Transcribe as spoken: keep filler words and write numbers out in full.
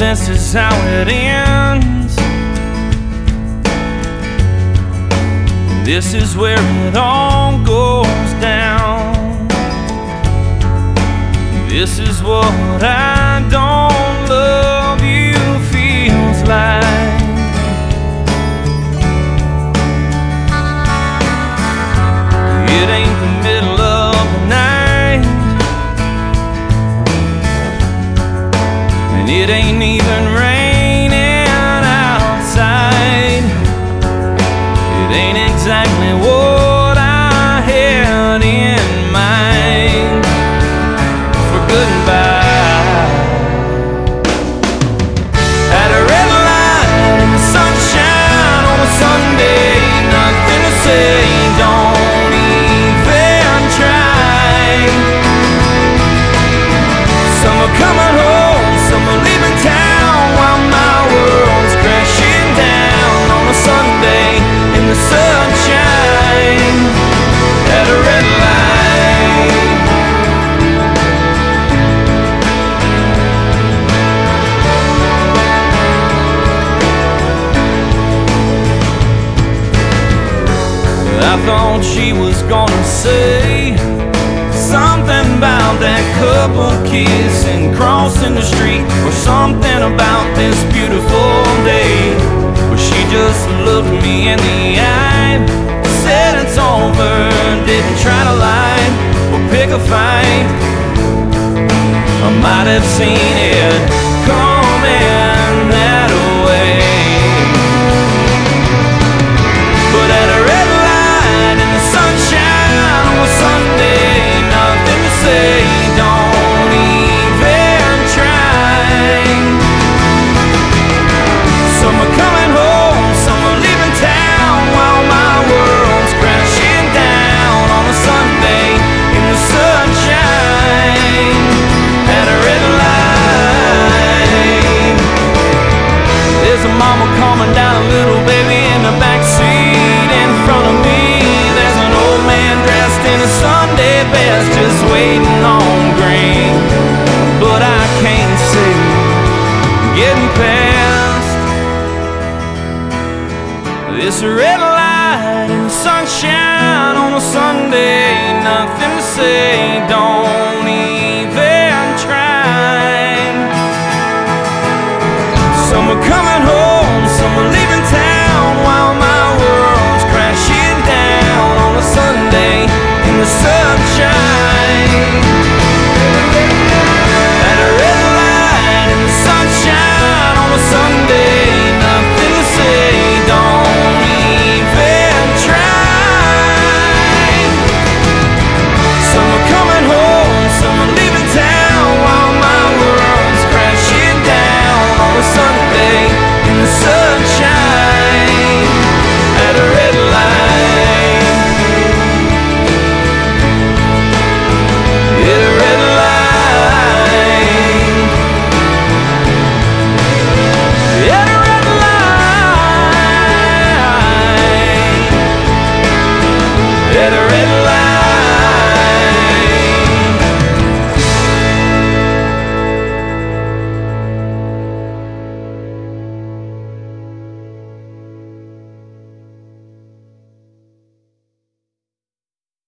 this is how it ends. This is where it all goes down. This is what I don't love you feels like. It ain't the middle of the night, and it ain't even raining outside. It ain't exactly what I had in mind for goodbye. At a red light in the sunshine on a Sunday, nothing to say, don't even try. Some are coming home, some are leaving town, while my world's crashing down on a Sunday in the sunshine. At a red light. I thought she was gonna say something about that couple kissing, crossing the street, or something about this beautiful day. But she just looked me in the eye, said it's over, didn't try to lie or pick a fight. I might have seen it coming that way, but at a red light in the sunshine on a Sunday, nothing to say, don't even try. Some are coming home, some are leaving town, while my world's crashing down on a Sunday in the sunshine. At a red light. There's a mama calming down a little baby in the back seat in front of me. There's an old man dressed in a Sunday best, just waiting on green. But I can't see getting past this red light in the sunshine on a Sunday. Nothing to say, don't even